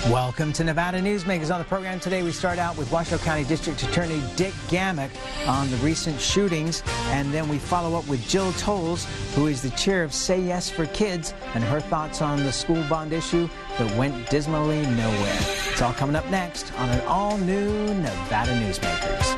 Welcome to Nevada Newsmakers. On the program today, we start out with Washoe County District Attorney Dick Gamak on the recent shootings, and then we follow up with Jill Tolles, who is the chair of Say Yes for Kids, and her thoughts on the school bond issue that went dismally nowhere. It's all coming up next on an all-new Nevada Newsmakers.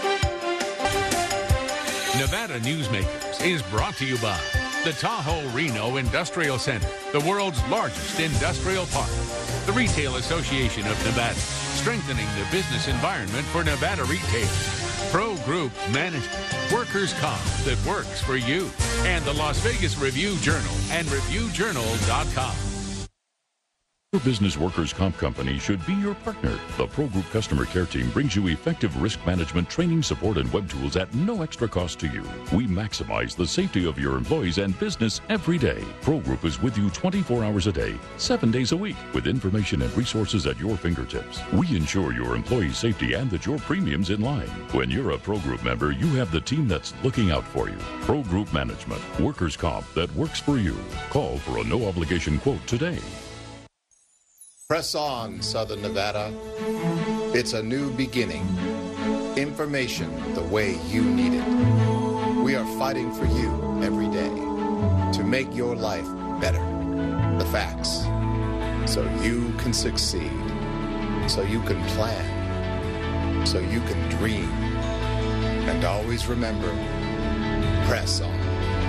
Nevada Newsmakers is brought to you by the Tahoe Reno Industrial Center, the world's largest industrial park. The Retail Association of Nevada, strengthening the business environment for Nevada retailers. Pro Group Management, workers' comp that works for you. And the Las Vegas Review-Journal and ReviewJournal.com. Your business workers' comp company should be your partner. The Pro Group customer care team brings you effective risk management, training, support, and web tools at no extra cost to you. We maximize the safety of your employees and business every day. Pro Group is with you 24 hours a day, 7 days a week, with information and resources at your fingertips. We ensure your employees' safety and that your premium's in line. When you're a Pro Group member, you have the team that's looking out for you. Pro Group Management, workers' comp that works for you. Call for a no-obligation quote today. Press on, Southern Nevada. It's a new beginning. Information the way you need it. We are fighting for you every day to make your life better. The facts. So you can succeed. So you can plan. So you can dream. And always remember, press on.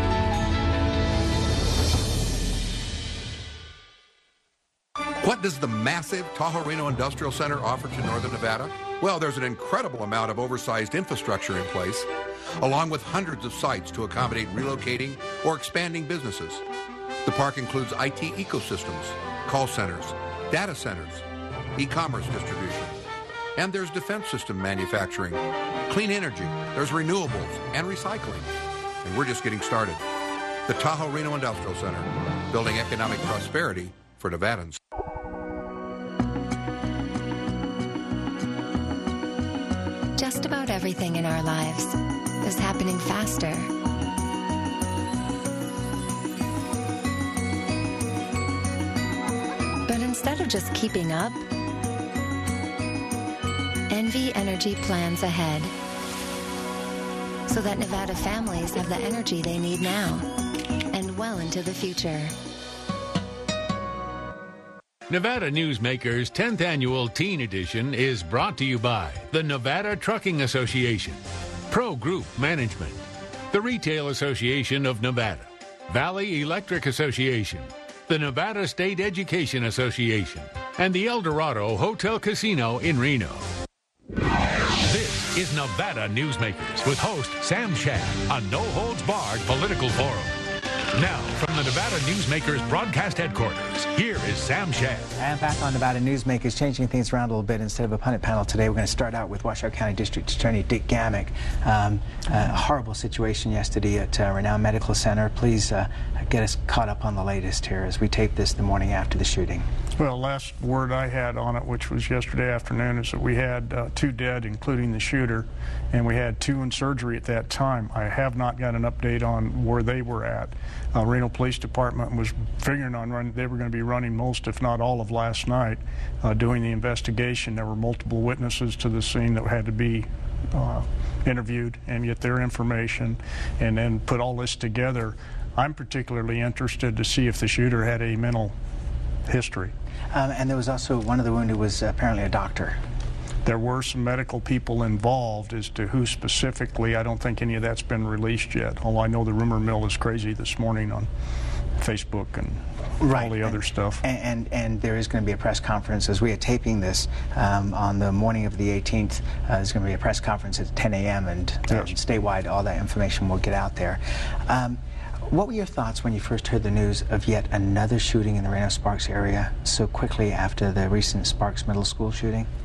What does the massive Tahoe Reno Industrial Center offer to Northern Nevada? Well, there's an incredible amount of oversized infrastructure in place, along with hundreds of sites to accommodate relocating or expanding businesses. The park includes IT ecosystems, call centers, data centers, e-commerce distribution, and there's defense system manufacturing, clean energy, there's renewables and recycling. And we're just getting started. The Tahoe Reno Industrial Center, building economic prosperity for Nevadans. Just about everything in our lives is happening faster. But instead of just keeping up, NV Energy plans ahead so that Nevada families have the energy they need now and well into the future. Nevada Newsmakers' 10th Annual Teen Edition is brought to you by the Nevada Trucking Association, Pro Group Management, the Retail Association of Nevada, Valley Electric Association, the Nevada State Education Association, and the El Dorado Hotel Casino in Reno. This is Nevada Newsmakers with host Sam Shad, a no-holds-barred political forum. Now, from the Nevada Newsmakers broadcast headquarters, here is Sam Shad. And back on Nevada Newsmakers, changing things around a little bit. Instead of a pundit panel today, we're going to start out with Washoe County District Attorney Dick Gamak. A horrible situation yesterday at Renown Medical Center. Please get us caught up on the latest here as we tape this the morning after the shooting. Well, last word I had on it, which was yesterday afternoon, is that we had 2 dead, including the shooter, and we had 2 in surgery at that time. I have not got an update on where they were at. Reno Police Department was figuring on they were going to be running most, if not all, of last night doing the investigation. There were multiple witnesses to the scene that had to be interviewed and get their information and then put all this together. I'm particularly interested to see if the shooter had a mental history. And there was also one of the wounded was apparently a doctor. There were some medical people involved. As to who specifically, I don't think any of that's been released yet, although I know the rumor mill is crazy this morning on Facebook and all the other stuff. And there is going to be a press conference as we are taping this on the morning of the 18th. There's going to be a press conference at 10 a.m. and statewide all that information will get out there. What were your thoughts when you first heard the news of yet another shooting in the Reno-Sparks area so quickly after the recent Sparks Middle School shooting?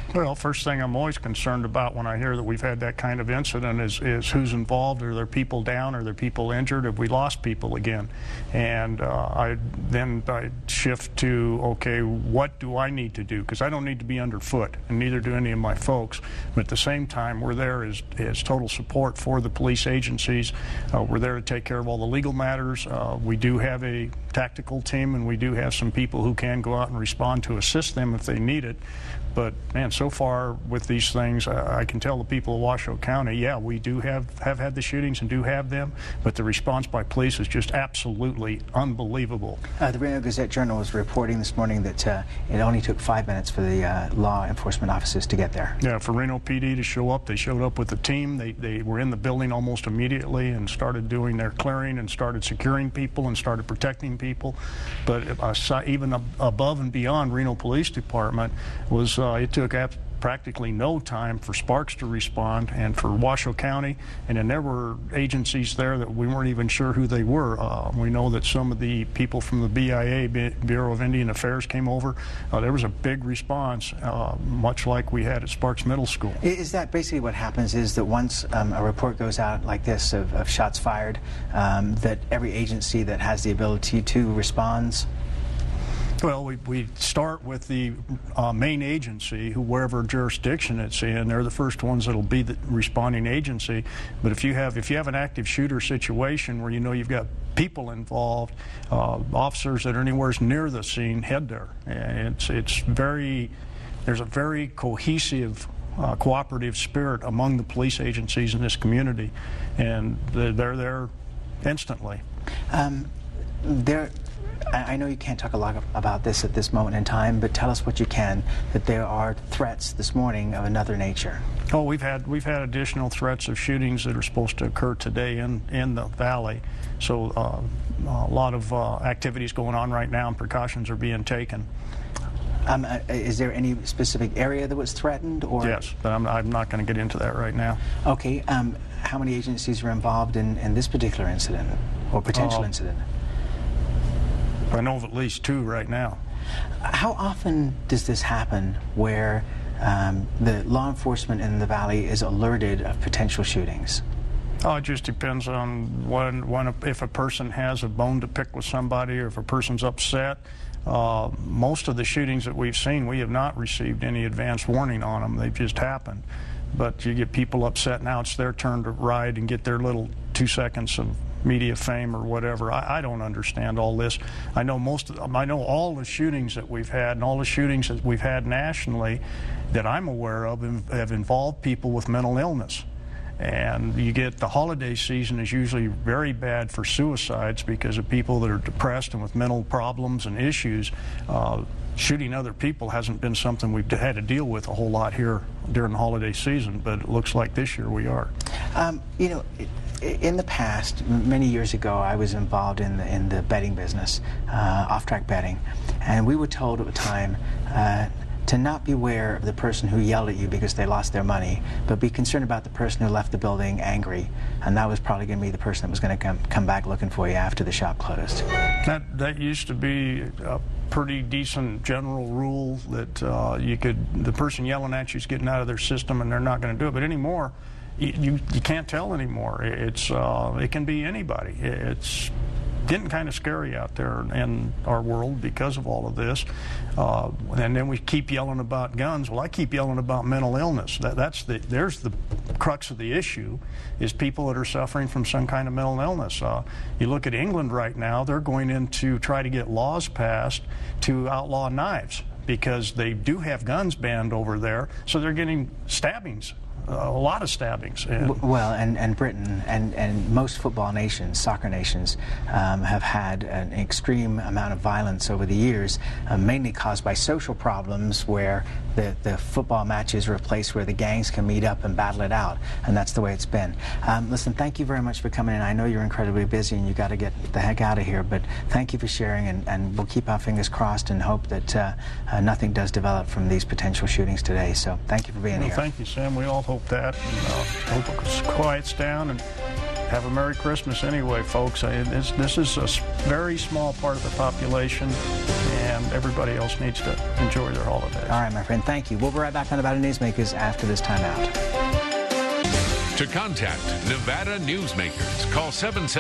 Well, first thing I'm always concerned about when I hear that we've had that kind of incident is who's involved. Are there people down? Are there people injured? Have we lost people again? And I shift to, okay, what do I need to do? Because I don't need to be underfoot, and neither do any of my folks. But at the same time, we're there as total support for the police agencies. We're there to take care of all the legal matters. We do have a tactical team, and we do have some people who can go out and respond to assist them if they need it. But, man, so far with these things, I can tell the people of Washoe County, yeah, we do have had the shootings and do have them, but the response by police is just absolutely unbelievable. The Reno Gazette-Journal was reporting this morning that it only took 5 minutes for the law enforcement officers to get there. Yeah, for Reno PD to show up, they showed up with the team. They were in the building almost immediately and started doing their clearing and started securing people and started protecting people. But even above and beyond Reno Police Department was it took practically no time for Sparks to respond and for Washoe County, and then there were agencies there that we weren't even sure who they were. We know that some of the people from the BIA, Bureau of Indian Affairs, came over. There was a big response, much like we had at Sparks Middle School. Is that basically what happens, is that once a report goes out like this of shots fired, that every agency that has the ability to responds? Well, we start with the main agency, wherever jurisdiction it's in. They're the first ones that'll be the responding agency. But if you have an active shooter situation where you know you've got people involved, officers that are anywhere near the scene, head there. And there's a very cohesive, cooperative spirit among the police agencies in this community, and they're there instantly. I know you can't talk a lot about this at this moment in time, but tell us what you can, that there are threats this morning of another nature. Oh, we've had additional threats of shootings that are supposed to occur today in the valley. So a lot of activities going on right now, and precautions are being taken. Is there any specific area that was threatened? Or? Yes, but I'm not going to get into that right now. Okay. How many agencies are involved in this particular incident or potential incident? I know of at least 2 right now. How often does this happen where the law enforcement in the valley is alerted of potential shootings? Oh, it just depends on if a person has a bone to pick with somebody or if a person's upset. Most of the shootings that we've seen, we have not received any advance warning on them. They've just happened. But you get people upset, now it's their turn to ride and get their little 2 seconds of media fame or whatever. I don't understand all this. I know all the shootings that we've had and all the shootings that we've had nationally that I'm aware of have involved people with mental illness. And you get the holiday season is usually very bad for suicides because of people that are depressed and with mental problems and issues. Shooting other people hasn't been something we've had to deal with a whole lot here during the holiday season, but it looks like this year we are. You know, in the past, many years ago, I was involved in the betting business, off-track betting, and we were told at the time to not beware of the person who yelled at you because they lost their money, but be concerned about the person who left the building angry, and that was probably going to be the person that was going to come back looking for you after the shop closed. That used to be a pretty decent general rule that the person yelling at you is getting out of their system and they're not going to do it. But anymore, you can't tell anymore. It can be anybody. It's getting kind of scary out there in our world because of all of this. And then we keep yelling about guns. Well, I keep yelling about mental illness. There's the crux of the issue, is people that are suffering from some kind of mental illness. You look at England right now, they're going in to try to get laws passed to outlaw knives because they do have guns banned over there, so they're getting stabbings. A lot of stabbings. Well, and Britain and most football nations, soccer nations, have had an extreme amount of violence over the years, mainly caused by social problems where the football matches are a place where the gangs can meet up and battle it out, and that's the way it's been. Listen, thank you very much for coming in. I know you're incredibly busy and you got to get the heck out of here, but thank you for sharing, and we'll keep our fingers crossed and hope that nothing does develop from these potential shootings today. So thank you for being here. Thank you, Sam. We all hope that, and hope it quiets down and have a Merry Christmas anyway, folks. This is a very small part of the population, and everybody else needs to enjoy their holidays. All right, my friend, thank you. We'll be right back on Nevada Newsmakers after this time out. To contact Nevada Newsmakers, call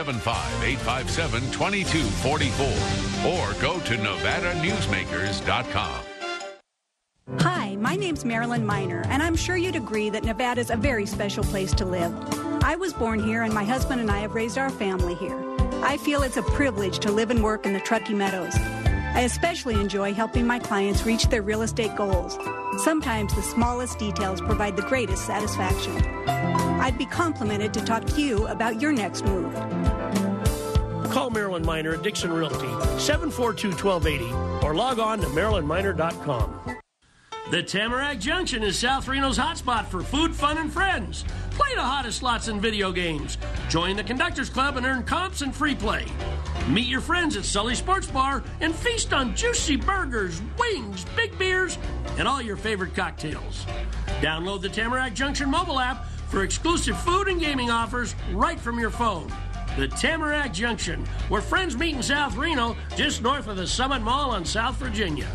775-857-2244 or go to NevadaNewsmakers.com. Hi, my name's Marilyn Miner, and I'm sure you'd agree that Nevada's a very special place to live. I was born here, and my husband and I have raised our family here. I feel it's a privilege to live and work in the Truckee Meadows. I especially enjoy helping my clients reach their real estate goals. Sometimes the smallest details provide the greatest satisfaction. I'd be complimented to talk to you about your next move. Call Marilyn Miner at Dixon Realty, 742-1280, or log on to MarilynMiner.com. The Tamarack Junction is South Reno's hotspot for food, fun, and friends. Play the hottest slots and video games. Join the Conductors Club and earn comps and free play. Meet your friends at Sully Sports Bar and feast on juicy burgers, wings, big beers, and all your favorite cocktails. Download the Tamarack Junction mobile app for exclusive food and gaming offers right from your phone. The Tamarack Junction, where friends meet in South Reno, just north of the Summit Mall on South Virginia.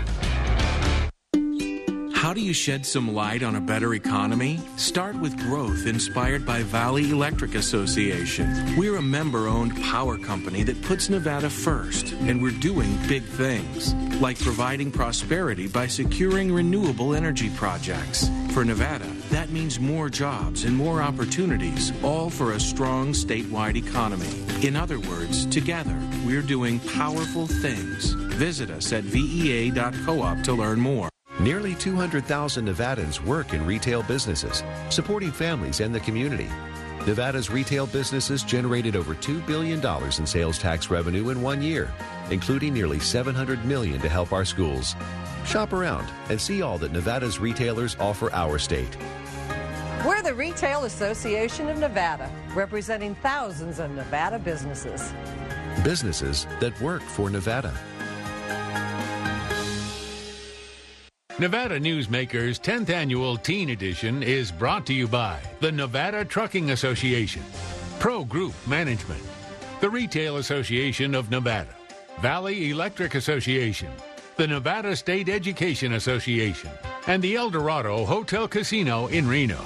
How do you shed some light on a better economy? Start with growth inspired by Valley Electric Association. We're a member-owned power company that puts Nevada first, and we're doing big things, like providing prosperity by securing renewable energy projects. For Nevada, that means more jobs and more opportunities, all for a strong statewide economy. In other words, together, we're doing powerful things. Visit us at vea.coop to learn more. Nearly 200,000 Nevadans work in retail businesses, supporting families and the community. Nevada's retail businesses generated over $2 billion in sales tax revenue in 1 year, including nearly $700 million to help our schools. Shop around and see all that Nevada's retailers offer our state. We're the Retail Association of Nevada, representing thousands of Nevada businesses. Businesses that work for Nevada. Nevada Newsmakers 10th Annual Teen Edition is brought to you by the Nevada Trucking Association, Pro Group Management, the Retail Association of Nevada, Valley Electric Association, the Nevada State Education Association, and the El Dorado Hotel Casino in Reno.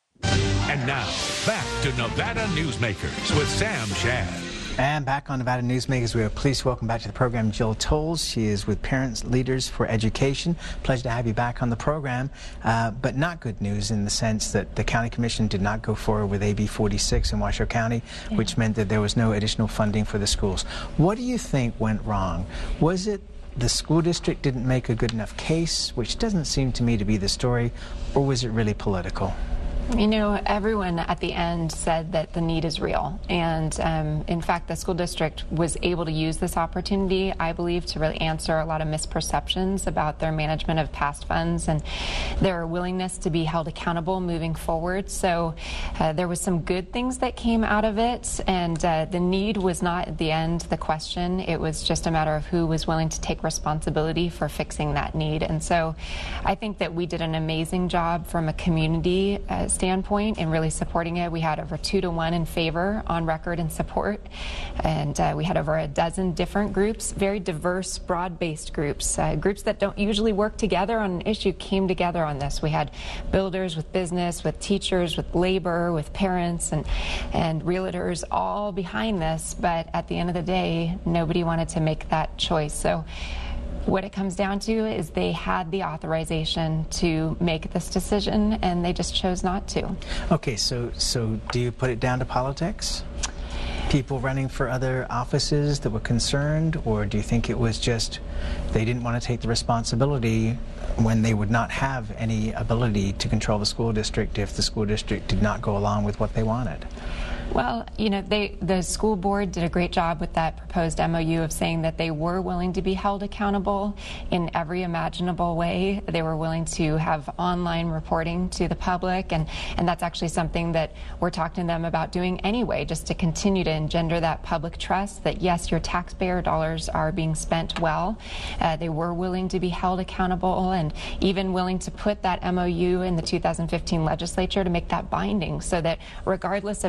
And now, back to Nevada Newsmakers with Sam Shad. And back on Nevada Newsmakers, we are pleased to welcome back to the program Jill Tolles. She is with Parents Leaders for Education. Pleasure to have you back on the program, but not good news in the sense that the County Commission did not go forward with AB 46 in Washoe County, which meant that there was no additional funding for the schools. What do you think went wrong? Was it the school district didn't make a good enough case, which doesn't seem to me to be the story, or was it really political? You know, everyone at the end said that the need is real. And in fact, the school district was able to use this opportunity, I believe, to really answer a lot of misperceptions about their management of past funds and their willingness to be held accountable moving forward. So there was some good things that came out of it. And the need was not at the end the question. It was just a matter of who was willing to take responsibility for fixing that need. And so I think that we did an amazing job from a community standpoint in really supporting it. We had over 2-to-1 in favor on record in support, and we had over a dozen different groups, very diverse, broad-based groups, groups that don't usually work together on an issue came together on this. We had builders with business, with teachers, with labor, with parents, and realtors all behind this, but at the end of the day, nobody wanted to make that choice. So what it comes down to is they had the authorization to make this decision, and they just chose not to. Okay, so do you put it down to politics? People running for other offices that were concerned, or do you think it was just they didn't want to take the responsibility when they would not have any ability to control the school district if the school district did not go along with what they wanted? Well, you know, the school board did a great job with that proposed MOU of saying that they were willing to be held accountable in every imaginable way. They were willing to have online reporting to the public, and that's actually something that we're talking to them about doing anyway, just to continue to engender that public trust that, yes, your taxpayer dollars are being spent well. They were willing to be held accountable and even willing to put that MOU in the 2015 legislature to make that binding so that regardless of who gets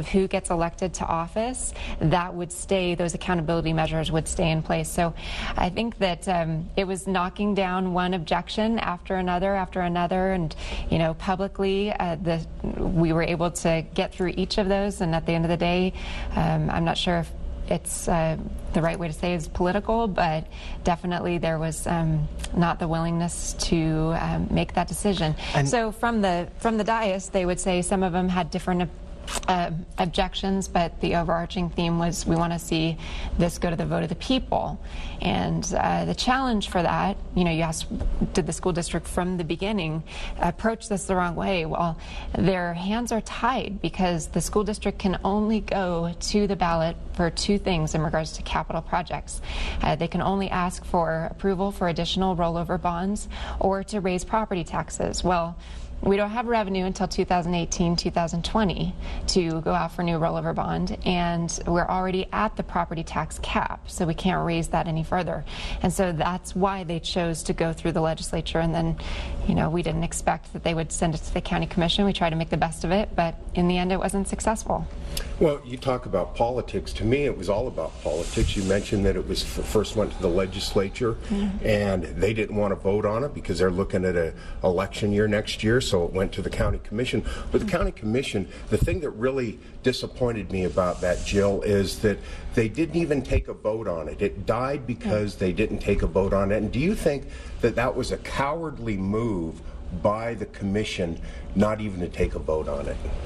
gets elected to office, that would stay, those accountability measures would stay in place. So I think that it was knocking down one objection after another, and, you know, publicly we were able to get through each of those, and at the end of the day, I'm not sure if it's the right way to say is political, but definitely there was not the willingness to make that decision. And so from the dais, they would say some of them had different objections, but the overarching theme was we want to see this go to the vote of the people. And the challenge for that, you know, you asked, did the school district from the beginning approach this the wrong way? Well, their hands are tied because the school district can only go to the ballot for two things in regards to capital projects. They can only ask for approval for additional rollover bonds or to raise property taxes. Well, we don't have revenue until 2018, 2020 to go out for new rollover bond, and we're already at the property tax cap, so we can't raise that any further. And so that's why they chose to go through the legislature, and then, you know, we didn't expect that they would send it to the county commission. We tried to make the best of it, but in the end it wasn't successful. Well, you talk about politics. To me, it was all about politics. You mentioned that it was first went to the legislature, and they didn't want to vote on it because they're looking at an election year next year, so it went to the county commission. But the county commission, the thing that really disappointed me about that, Jill, is that they didn't even take a vote on it. It died because they didn't take a vote on it. And do you think that that was a cowardly move by the commission not even to take a vote on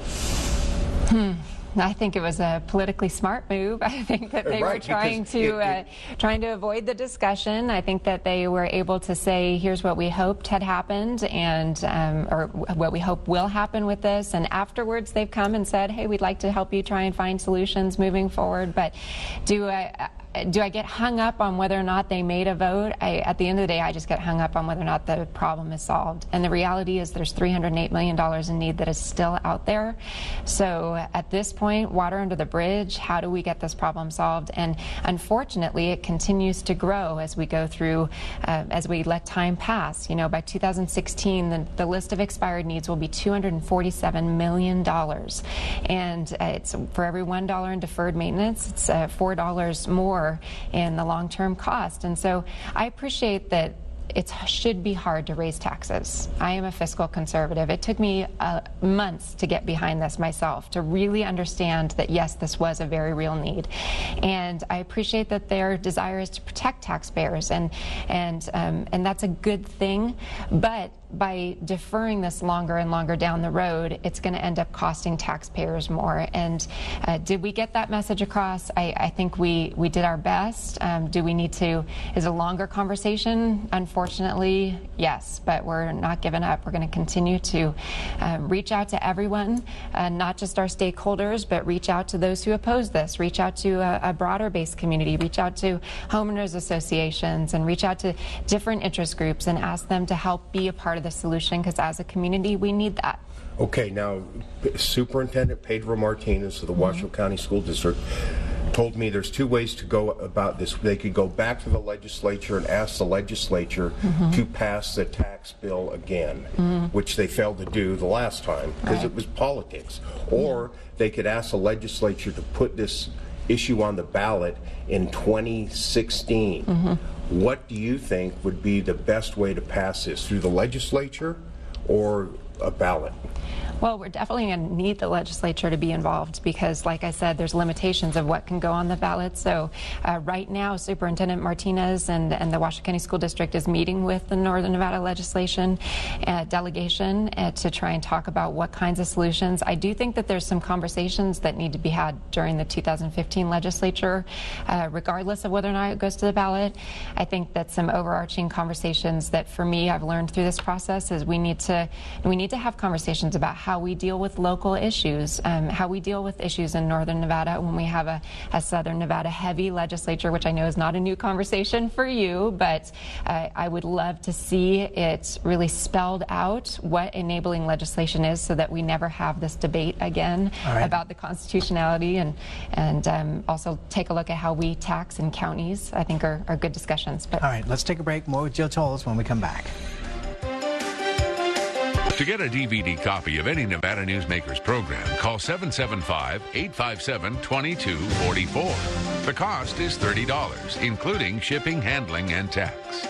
it? I think it was a politically smart move. I think that they were trying to avoid the discussion. I think that they were able to say, here's what we hoped had happened, and or what we hope will happen with this. And afterwards, they've come and said, hey, we'd like to help you try and find solutions moving forward. But do I get hung up on whether or not they made a vote? At the end of the day, I just get hung up on whether or not the problem is solved. And the reality is there's $308 million in need that is still out there. So at this point, water under the bridge, how do we get this problem solved? And unfortunately, it continues to grow as we go through, as we let time pass. You know, by 2016, the list of expired needs will be $247 million. And it's for every $1 in deferred maintenance, it's $4 more in the long-term cost. And so I appreciate that it should be hard to raise taxes. I am a fiscal conservative. It took me months to get behind this myself, to really understand that, yes, this was a very real need. And I appreciate that their desire is to protect taxpayers, and that's a good thing. But by deferring this longer and longer down the road, it's going to end up costing taxpayers more. And did we get that message across? I think we did our best. Do we need to? Is a longer conversation? Unfortunately, yes, but we're not giving up. We're going to continue to reach out to everyone, not just our stakeholders, but reach out to those who oppose this, reach out to a broader based community, reach out to homeowners associations, and reach out to different interest groups and ask them to help be a part of the solution, because as a community, we need that. Okay, now, Superintendent Pedro Martinez of the Washoe County School District told me there's two ways to go about this. They could go back to the legislature and ask the legislature to pass the tax bill again, which they failed to do the last time because it was politics. Or they could ask the legislature to put this issue on the ballot in 2016. What do you think would be the best way to pass this, through the legislature or a ballot? Well, we're definitely going to need the legislature to be involved because, like I said, there's limitations of what can go on the ballot. So right now, Superintendent Martinez and the Washoe County School District is meeting with the Northern Nevada legislation delegation to try and talk about what kinds of solutions. I do think that there's some conversations that need to be had during the 2015 legislature, regardless of whether or not it goes to the ballot. I think that some overarching conversations that, for me, I've learned through this process is we need to have conversations about how we deal with local issues, how we deal with issues in Northern Nevada when we have a Southern Nevada heavy legislature, which I know is not a new conversation for you, but I would love to see it really spelled out what enabling legislation is so that we never have this debate again about the constitutionality, and also take a look at how we tax in counties. I think are good discussions. But all right, let's take a break. More with Jill Tolles when we come back. To get a DVD copy of any Nevada Newsmakers program, call 775-857-2244. The cost is $30, including shipping, handling, and tax.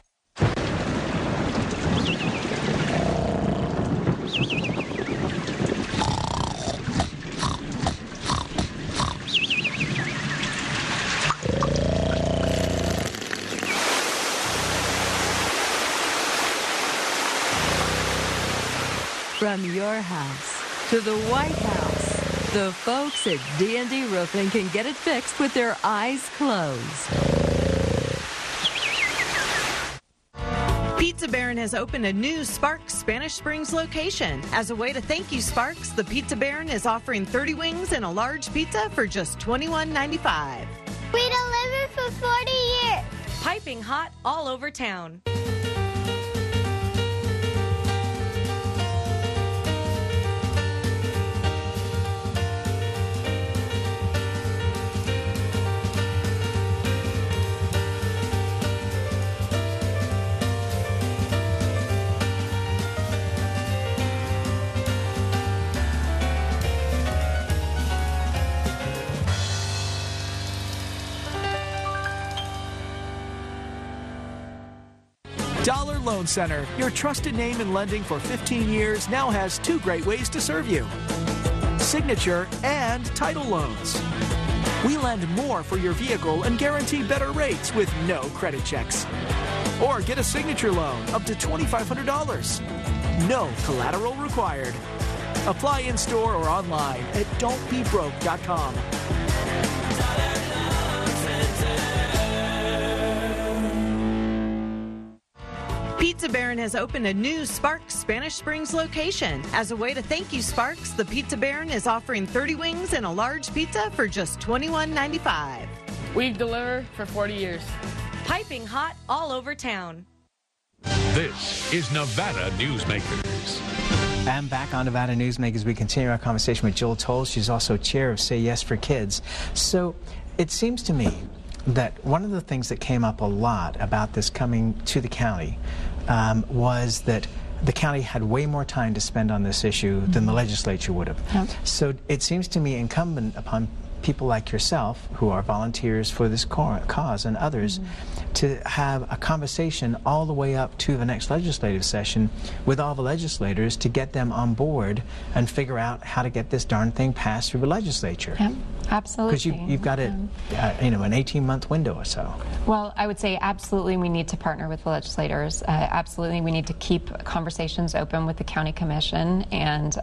From your house to the White House, the folks at D&D Roofing can get it fixed with their eyes closed. Pizza Baron has opened a new Sparks Spanish Springs location. As a way to thank you, Sparks, the Pizza Baron is offering 30 wings and a large pizza for just $21.95. We delivered for 40 years. Piping hot all over town. Dollar Loan Center, your trusted name in lending for 15 years, now has two great ways to serve you: signature and title loans. We lend more for your vehicle and guarantee better rates with no credit checks. Or get a signature loan up to $2,500. No collateral required. Apply in-store or online at don'tbebroke.com. Pizza Baron has opened a new Sparks Spanish Springs location. As a way to thank you, Sparks, the Pizza Baron is offering 30 wings and a large pizza for just $21.95. We've delivered for 40 years. Piping hot all over town. This is Nevada Newsmakers. And back on Nevada Newsmakers, we continue our conversation with Jill Tolles. She's also chair of Say Yes for Kids. So it seems to me that one of the things that came up a lot about this coming to the county was that the county had way more time to spend on this issue than the legislature would have. Yep. So it seems to me incumbent upon people like yourself, who are volunteers for this cause, and others, to have a conversation all the way up to the next legislative session with all the legislators to get them on board and figure out how to get this darn thing passed through the legislature. Yep, absolutely. Because you've got it, an 18-month window or so. Well, I would say absolutely we need to partner with the legislators. Absolutely we need to keep conversations open with the county commission, and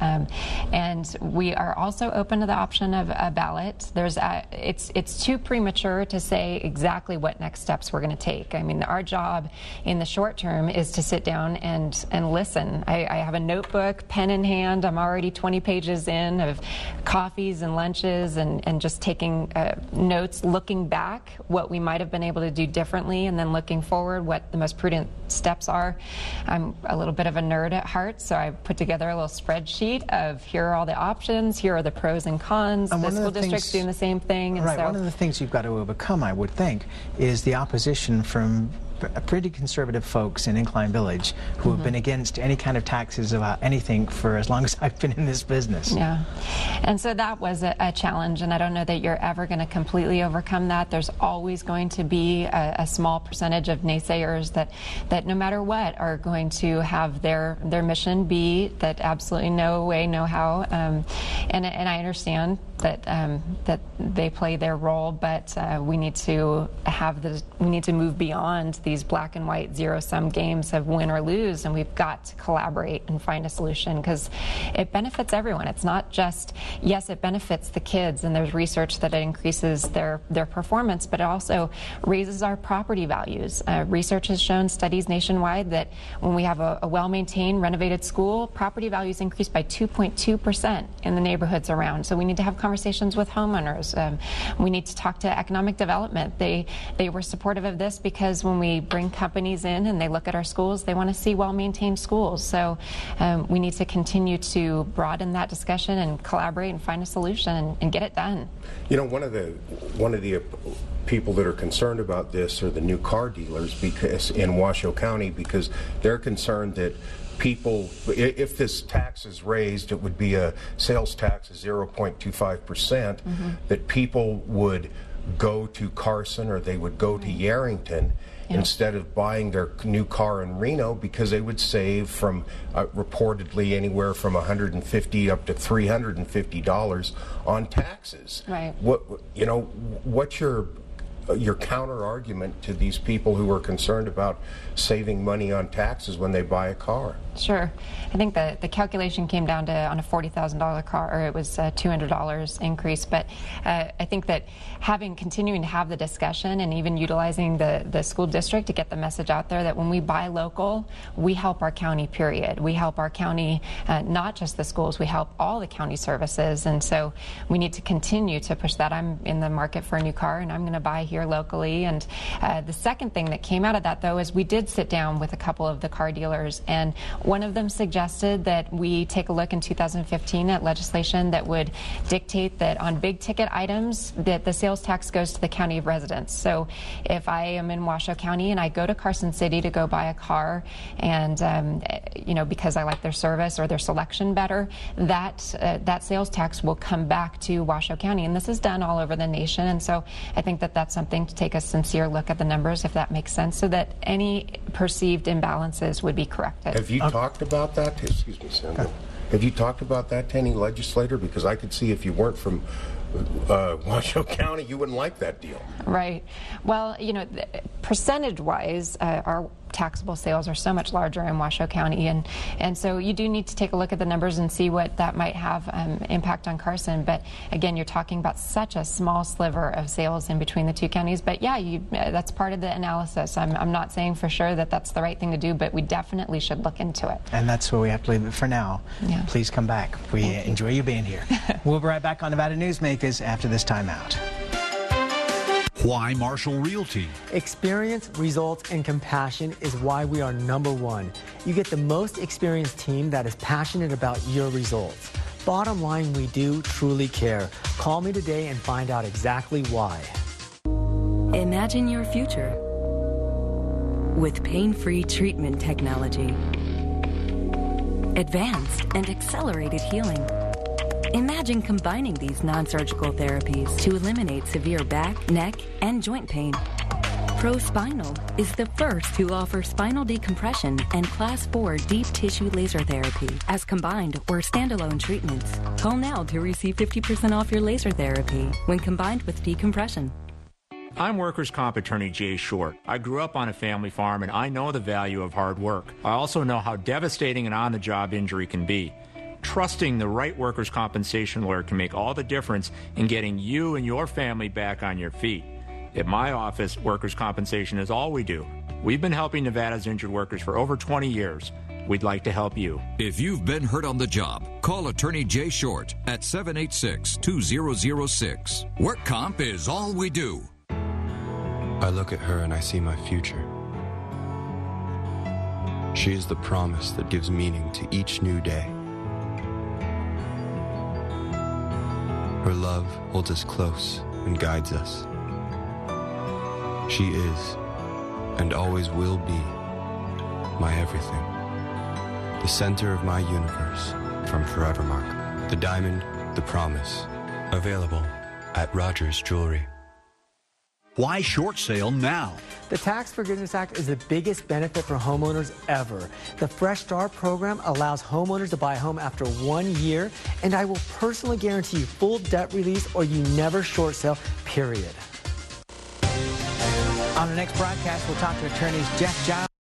we are also open to the option of a ballot. It's too premature to say exactly what next steps we're going to take. I mean, our job in the short term is to sit down and listen. I have a notebook, pen in hand. I'm already 20 pages in of coffees and lunches and just taking notes, looking back what we might have been able to do differently, and then looking forward what the most prudent steps are. I'm a little bit of a nerd at heart, so I put together a little spreadsheet of here are all the options, here are the pros and cons. The school district's doing the same thing. And right, one of the things you've got to overcome, I would think, is the opposition from pretty conservative folks in Incline Village who have been against any kind of taxes about anything for as long as I've been in this business. Yeah, and so that was a challenge, and I don't know that you're ever going to completely overcome that. There's always going to be a small percentage of naysayers that no matter what are going to have their mission be that absolutely no way, no how, and I understand that they play their role, but we need to move beyond these black and white zero-sum games of win or lose, and we've got to collaborate and find a solution because it benefits everyone. It's not just, yes, it benefits the kids, and there's research that it increases their performance, but it also raises our property values. Research has shown, studies nationwide, that when we have a well-maintained, renovated school, property values increase by 2.2% in the neighborhoods around. So we need to have conversations with homeowners. We need to talk to economic development. They were supportive of this because when we bring companies in and they look at our schools, they want to see well-maintained schools. So we need to continue to broaden that discussion and collaborate and find a solution and get it done. You know, one of the people that are concerned about this are the new car dealers because in Washoe County, because they're concerned that people, if this tax is raised, it would be a sales tax of 0.25%, that people would go to Carson or they would go to Yerington instead of buying their new car in Reno, because they would save from reportedly anywhere from $150 up to $350 on taxes. Right. What's your counter argument to these people who are concerned about saving money on taxes when they buy a car? Sure. I think the calculation came down to, on a $40,000 car, or it was a $200 increase. But I think that continuing to have the discussion and even utilizing the school district to get the message out there that when we buy local, we help our county, period. We help our county, not just the schools, we help all the county services. And so we need to continue to push that. I'm in the market for a new car, and I'm going to buy here locally. And the second thing that came out of that, though, is we did sit down with a couple of the car dealers, and one of them suggested that we take a look in 2015 at legislation that would dictate that on big ticket items that the sales tax goes to the county of residence. So if I am in Washoe County and I go to Carson City to go buy a car, and because I like their service or their selection better, that sales tax will come back to Washoe County. And this is done all over the nation. And so I think that that's something to take a sincere look at the numbers, if that makes sense, so that any perceived imbalances would be corrected. Have you talked about that? Excuse me, Sandra. Have you talked about that to any legislator? Because I could see if you weren't from Washoe County, you wouldn't like that deal. Right. Well, percentage-wise, our taxable sales are so much larger in Washoe County, and so you do need to take a look at the numbers and see what that might have impact on Carson. But again, you're talking about such a small sliver of sales in between the two counties. But yeah, that's part of the analysis. I'm not saying for sure that that's the right thing to do, but we definitely should look into it. And that's where we have to leave it for now. Yeah. Please come back. We enjoy you being here. We'll be right back on Nevada Newsmakers after this timeout. Why Marshall Realty? Experience, results, and compassion is why we are #1. You get the most experienced team that is passionate about your results. Bottom line, we do truly care. Call me today and find out exactly why. Imagine your future with pain-free treatment technology, advanced and accelerated healing. Imagine combining these non-surgical therapies to eliminate severe back, neck, and joint pain. ProSpinal is the first to offer spinal decompression and Class 4 deep tissue laser therapy as combined or standalone treatments. Call now to receive 50% off your laser therapy when combined with decompression. I'm workers' comp attorney Jay Short. I grew up on a family farm, and I know the value of hard work. I also know how devastating an on-the-job injury can be. Trusting the right workers' compensation lawyer can make all the difference in getting you and your family back on your feet. At my office, workers' compensation is all we do. We've been helping Nevada's injured workers for over 20 years. We'd like to help you. If you've been hurt on the job, call attorney Jay Short at 786-2006. Work comp is all we do. I look at her and I see my future. She is the promise that gives meaning to each new day. Her love holds us close and guides us. She is, and always will be, my everything. The center of my universe from Forevermark. The diamond, the promise. Available at Rogers Jewelry. Why short sale now? The Tax Forgiveness Act is the biggest benefit for homeowners ever. The Fresh Start program allows homeowners to buy a home after 1 year, and I will personally guarantee you full debt release or you never short sale, period. On the next broadcast, we'll talk to attorneys Jeff Giles